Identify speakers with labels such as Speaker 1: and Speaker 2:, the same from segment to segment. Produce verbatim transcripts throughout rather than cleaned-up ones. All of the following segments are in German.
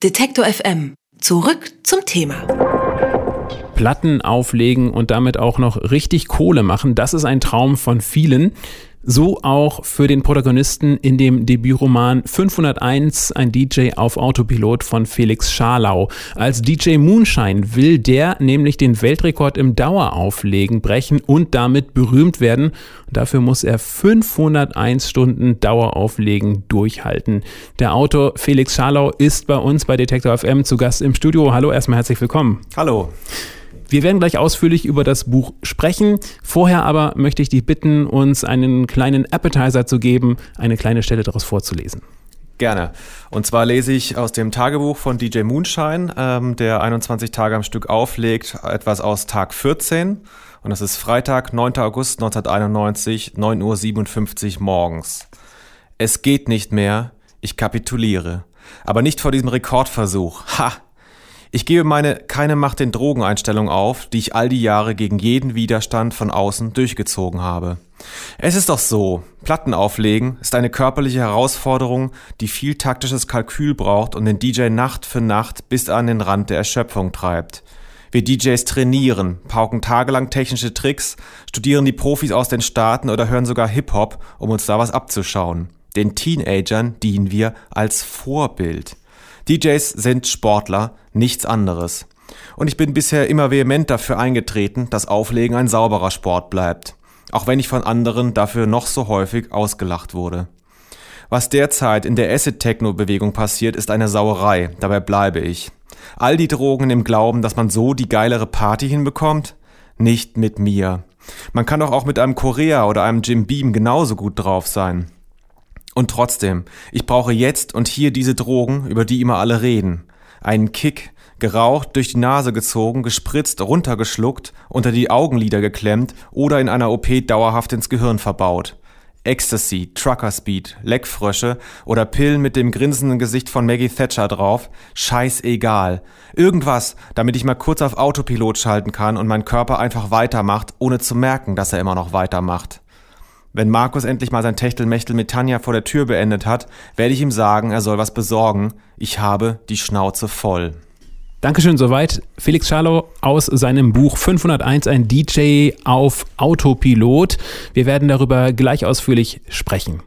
Speaker 1: Detektor F M. Zurück zum Thema.
Speaker 2: Platten auflegen und damit auch noch richtig Kohle machen, das ist ein Traum von vielen. So auch für den Protagonisten in dem Debütroman fünfhunderteins, ein D J auf Autopilot von Felix Scharlau. Als D J Moonshine will der nämlich den Weltrekord im Dauerauflegen brechen und damit berühmt werden. Dafür muss er fünfhunderteins Stunden Dauerauflegen durchhalten. Der Autor Felix Scharlau ist bei uns bei Detektor F M zu Gast im Studio. Hallo, erstmal herzlich willkommen.
Speaker 3: Hallo.
Speaker 2: Wir werden gleich ausführlich über das Buch sprechen. Vorher aber möchte ich dich bitten, uns einen kleinen Appetizer zu geben, eine kleine Stelle daraus vorzulesen.
Speaker 3: Gerne. Und zwar lese ich aus dem Tagebuch von D J Moonshine, ähm, der einundzwanzig Tage am Stück auflegt, etwas aus Tag vierzehn. Und das ist Freitag, neunter August neunzehnhunderteinundneunzig, neun Uhr siebenundfünfzig morgens. Es geht nicht mehr, ich kapituliere. Aber nicht vor diesem Rekordversuch. Ha! Ich gebe meine keine Macht den Drogeneinstellung auf, die ich all die Jahre gegen jeden Widerstand von außen durchgezogen habe. Es ist doch so, Platten auflegen ist eine körperliche Herausforderung, die viel taktisches Kalkül braucht und den D J Nacht für Nacht bis an den Rand der Erschöpfung treibt. Wir D Js trainieren, pauken tagelang technische Tricks, studieren die Profis aus den Staaten oder hören sogar Hip-Hop, um uns da was abzuschauen. Den Teenagern dienen wir als Vorbild. D Js sind Sportler, nichts anderes. Und ich bin bisher immer vehement dafür eingetreten, dass Auflegen ein sauberer Sport bleibt. Auch wenn ich von anderen dafür noch so häufig ausgelacht wurde. Was derzeit in der Acid-Techno-Bewegung passiert, ist eine Sauerei, dabei bleibe ich. All die Drogen im Glauben, dass man so die geilere Party hinbekommt? Nicht mit mir. Man kann doch auch mit einem Korea oder einem Jim Beam genauso gut drauf sein. Und trotzdem, ich brauche jetzt und hier diese Drogen, über die immer alle reden. Einen Kick, geraucht, durch die Nase gezogen, gespritzt, runtergeschluckt, unter die Augenlider geklemmt oder in einer O P dauerhaft ins Gehirn verbaut. Ecstasy, Trucker Speed, Leckfrösche oder Pillen mit dem grinsenden Gesicht von Maggie Thatcher drauf, scheißegal. Irgendwas, damit ich mal kurz auf Autopilot schalten kann und mein Körper einfach weitermacht, ohne zu merken, dass er immer noch weitermacht. Wenn Markus endlich mal sein Techtelmechtel mit Tanja vor der Tür beendet hat, werde ich ihm sagen, er soll was besorgen. Ich habe die Schnauze voll.
Speaker 2: Dankeschön, soweit Felix Scharlau aus seinem Buch fünfhunderteins, ein D J auf Autopilot. Wir werden darüber gleich ausführlich sprechen.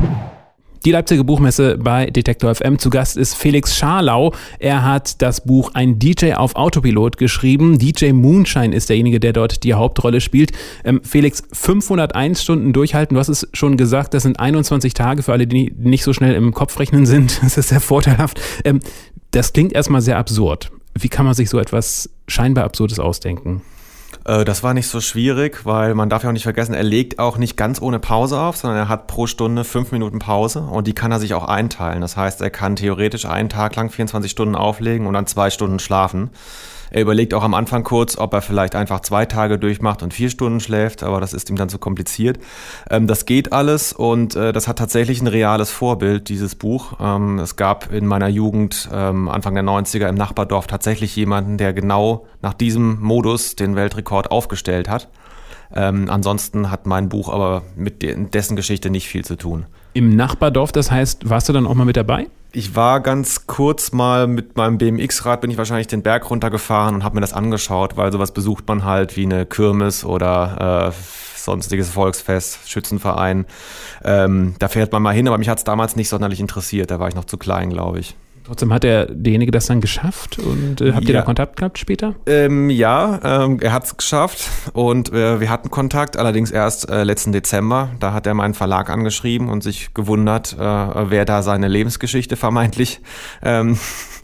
Speaker 2: Die Leipziger Buchmesse bei Detektor F M. Zu Gast ist Felix Scharlau. Er hat das Buch Ein D J auf Autopilot geschrieben. D J Moonshine ist derjenige, der dort die Hauptrolle spielt. Ähm, Felix, fünfhunderteins Stunden durchhalten. Du hast es schon gesagt, das sind einundzwanzig Tage für alle, die nicht so schnell im Kopf rechnen sind. Das ist sehr vorteilhaft. Ähm, das klingt erstmal sehr absurd. Wie kann man sich so etwas scheinbar Absurdes ausdenken?
Speaker 3: Das war nicht so schwierig, weil man darf ja auch nicht vergessen, er legt auch nicht ganz ohne Pause auf, sondern er hat pro Stunde fünf Minuten Pause und die kann er sich auch einteilen. Das heißt, er kann theoretisch einen Tag lang vierundzwanzig Stunden auflegen und dann zwei Stunden schlafen. Er überlegt auch am Anfang kurz, ob er vielleicht einfach zwei Tage durchmacht und vier Stunden schläft, aber das ist ihm dann zu kompliziert. Ähm, das geht alles und äh, das hat tatsächlich ein reales Vorbild, dieses Buch. Ähm, es gab in meiner Jugend, ähm, Anfang der neunziger, im Nachbardorf tatsächlich jemanden, der genau nach diesem Modus den Weltrekord aufgestellt hat. Ähm, ansonsten hat mein Buch aber mit de- dessen Geschichte nicht viel zu tun.
Speaker 2: Im Nachbardorf, das heißt, warst du dann auch mal mit dabei?
Speaker 3: Ich war ganz kurz mal mit meinem B M X-Rad, bin ich wahrscheinlich den Berg runtergefahren und habe mir das angeschaut, weil sowas besucht man halt wie eine Kirmes oder äh, sonstiges Volksfest, Schützenverein. Ähm, da fährt man mal hin, aber mich hat es damals nicht sonderlich interessiert, da war ich noch zu klein, glaube ich.
Speaker 2: Trotzdem hat der, derjenige das dann geschafft und äh, habt ihr
Speaker 3: ja.
Speaker 2: da Kontakt gehabt später?
Speaker 3: Ähm, ja, ähm, er hat es geschafft und äh, wir hatten Kontakt, allerdings erst äh, letzten Dezember. Da hat er meinen Verlag angeschrieben und sich gewundert, äh, wer da seine Lebensgeschichte vermeintlich ähm,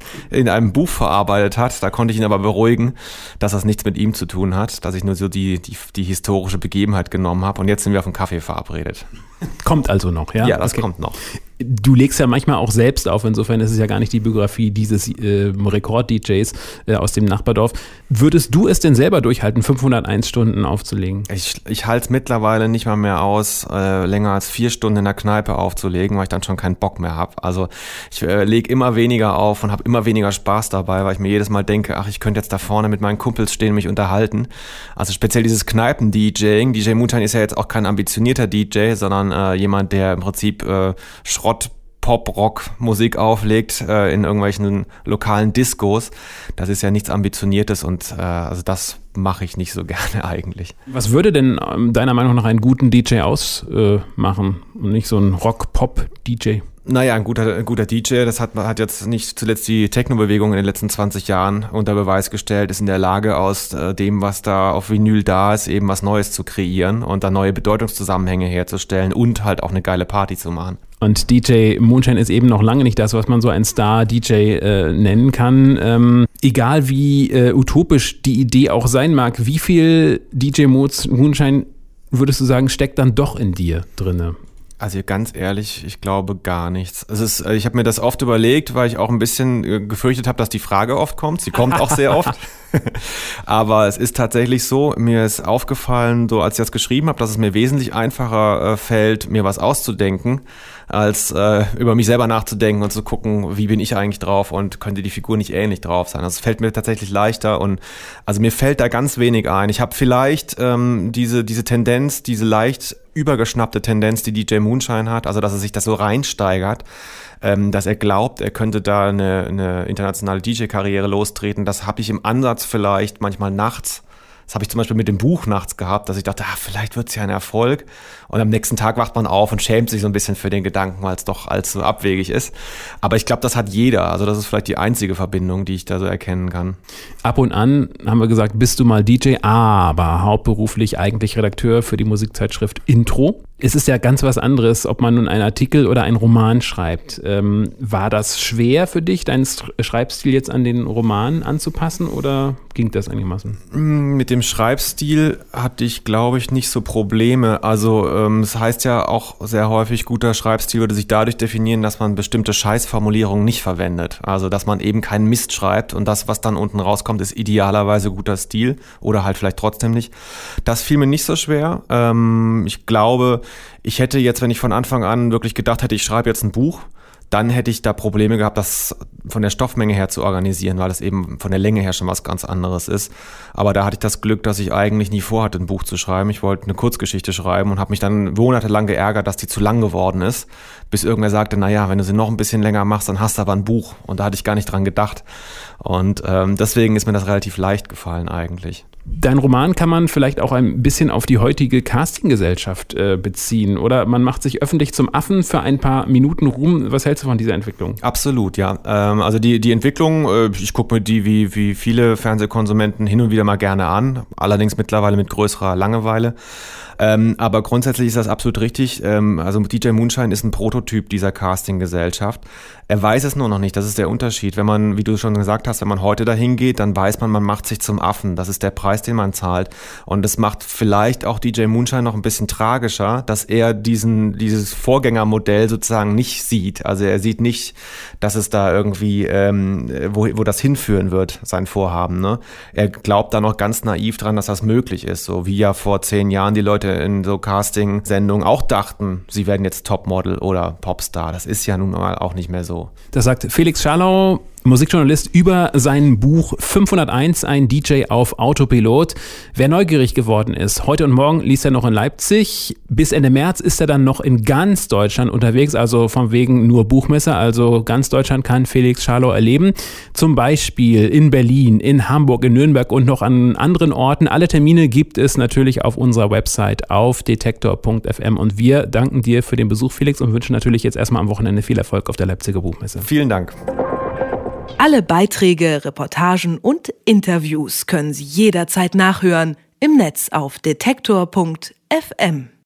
Speaker 3: in einem Buch verarbeitet hat. Da konnte ich ihn aber beruhigen, dass das nichts mit ihm zu tun hat, dass ich nur so die, die, die historische Begebenheit genommen habe und jetzt sind wir auf einen Kaffee verabredet.
Speaker 2: Kommt also noch, ja?
Speaker 3: Ja, das
Speaker 2: okay.
Speaker 3: kommt noch.
Speaker 2: Du legst ja manchmal auch selbst auf, insofern ist es ja gar nicht die Biografie dieses äh, Rekord-D Js äh, aus dem Nachbardorf. Würdest du es denn selber durchhalten, fünfhunderteins Stunden aufzulegen?
Speaker 3: Ich, ich halte es mittlerweile nicht mal mehr aus, äh, länger als vier Stunden in der Kneipe aufzulegen, weil ich dann schon keinen Bock mehr habe. Also ich äh, lege immer weniger auf und habe immer weniger Spaß dabei, weil ich mir jedes Mal denke, ach, ich könnte jetzt da vorne mit meinen Kumpels stehen und mich unterhalten. Also speziell dieses Kneipen-DJing. D J Moonshine ist ja jetzt auch kein ambitionierter D J, sondern äh, jemand, der im Prinzip äh, Schrott Pop-Rock-Musik auflegt äh, in irgendwelchen lokalen Diskos. Das ist ja nichts Ambitioniertes und äh, also das mache ich nicht so gerne eigentlich.
Speaker 2: Was würde denn ähm, deiner Meinung nach einen guten D J ausmachen äh, und nicht so ein Rock-Pop-D J?
Speaker 3: Naja, ein guter, ein guter D J, das hat, hat jetzt nicht zuletzt die Techno-Bewegung in den letzten zwanzig Jahren unter Beweis gestellt, ist in der Lage, aus äh, dem, was da auf Vinyl da ist, eben was Neues zu kreieren und da neue Bedeutungszusammenhänge herzustellen und halt auch eine geile Party zu machen.
Speaker 2: Und D J Moonshine ist eben noch lange nicht das, was man so ein Star-D J äh, nennen kann. Ähm, egal wie äh, utopisch die Idee auch sein mag, wie viel D J Moonshine, würdest du sagen, steckt dann doch in dir drinne?
Speaker 3: Also ganz ehrlich, ich glaube gar nichts. Es ist, ich habe mir das oft überlegt, weil ich auch ein bisschen gefürchtet habe, dass die Frage oft kommt. Sie kommt auch sehr oft. Aber es ist tatsächlich so, mir ist aufgefallen, so als ich das geschrieben habe, dass es mir wesentlich einfacher äh, fällt, mir was auszudenken, als äh, über mich selber nachzudenken und zu gucken, wie bin ich eigentlich drauf und könnte die Figur nicht ähnlich drauf sein. Also es fällt mir tatsächlich leichter und also mir fällt da ganz wenig ein. Ich habe vielleicht ähm, diese diese Tendenz, diese leicht übergeschnappte Tendenz, die D J Moonshine hat, also dass er sich das so reinsteigert, ähm, dass er glaubt, er könnte da eine, eine internationale D J-Karriere lostreten. Das habe ich im Ansatz vielleicht manchmal nachts. Das habe ich zum Beispiel mit dem Buch nachts gehabt, dass ich dachte, ah, vielleicht wird es ja ein Erfolg. Und am nächsten Tag wacht man auf und schämt sich so ein bisschen für den Gedanken, weil es doch allzu abwegig ist. Aber ich glaube, das hat jeder. Also das ist vielleicht die einzige Verbindung, die ich da so erkennen kann.
Speaker 2: Ab und an, haben wir gesagt, bist du mal D J, aber hauptberuflich eigentlich Redakteur für die Musikzeitschrift Intro. Es ist ja ganz was anderes, ob man nun einen Artikel oder einen Roman schreibt. Ähm, war das schwer für dich, deinen Schreibstil jetzt an den Roman anzupassen oder ging das einigermaßen?
Speaker 3: Mit dem Schreibstil hatte ich, glaube ich, nicht so Probleme. Also ähm, es heißt ja auch sehr häufig, guter Schreibstil würde sich dadurch definieren, dass man bestimmte Scheißformulierungen nicht verwendet. Also dass man eben keinen Mist schreibt und das, was dann unten rauskommt, ist idealerweise guter Stil oder halt vielleicht trotzdem nicht. Das fiel mir nicht so schwer. Ähm, ich glaube, ich hätte jetzt, wenn ich von Anfang an wirklich gedacht hätte, ich schreibe jetzt ein Buch, dann hätte ich da Probleme gehabt, das von der Stoffmenge her zu organisieren, weil das eben von der Länge her schon was ganz anderes ist. Aber da hatte ich das Glück, dass ich eigentlich nie vorhatte, ein Buch zu schreiben. Ich wollte eine Kurzgeschichte schreiben und habe mich dann monatelang geärgert, dass die zu lang geworden ist, bis irgendwer sagte, naja, wenn du sie noch ein bisschen länger machst, dann hast du aber ein Buch. Und da hatte ich gar nicht dran gedacht. Und ähm, deswegen ist mir das relativ leicht gefallen eigentlich.
Speaker 2: Dein Roman kann man vielleicht auch ein bisschen auf die heutige Casting-Gesellschaft äh, beziehen, oder? Man macht sich öffentlich zum Affen für ein paar Minuten Ruhm. Was hältst du von dieser Entwicklung?
Speaker 3: Absolut, ja. Ähm, also die, die Entwicklung, äh, ich gucke mir die wie, wie viele Fernsehkonsumenten hin und wieder mal gerne an, allerdings mittlerweile mit größerer Langeweile. Ähm, aber grundsätzlich ist das absolut richtig. Ähm, also D J Moonshine ist ein Prototyp dieser Casting-Gesellschaft. Er weiß es nur noch nicht, das ist der Unterschied. Wenn man, wie du schon gesagt hast, wenn man heute dahin geht, dann weiß man, man macht sich zum Affen. Das ist der Preis, den man zahlt. Und das macht vielleicht auch D J Moonshine noch ein bisschen tragischer, dass er diesen dieses Vorgängermodell sozusagen nicht sieht. Also er sieht nicht, dass es da irgendwie, ähm, wo, wo das hinführen wird, sein Vorhaben. Ne? Er glaubt da noch ganz naiv dran, dass das möglich ist. So wie ja vor zehn Jahren die Leute in so Casting-Sendungen auch dachten, sie werden jetzt Topmodel oder Popstar. Das ist ja nun mal auch nicht mehr so.
Speaker 2: Das sagt Felix Scharlau, Musikjournalist, über sein Buch fünfhunderteins, ein D J auf Autopilot. Wer neugierig geworden ist, heute und morgen liest er noch in Leipzig. Bis Ende März ist er dann noch in ganz Deutschland unterwegs, also von wegen nur Buchmesse. Also ganz Deutschland kann Felix Scharlau erleben. Zum Beispiel in Berlin, in Hamburg, in Nürnberg und noch an anderen Orten. Alle Termine gibt es natürlich auf unserer Website auf detektor punkt f m. Und wir danken dir für den Besuch, Felix, und wünschen natürlich jetzt erstmal am Wochenende viel Erfolg auf der Leipziger Buchmesse.
Speaker 3: Vielen Dank.
Speaker 1: Alle Beiträge, Reportagen und Interviews können Sie jederzeit nachhören im Netz auf detektor punkt f m.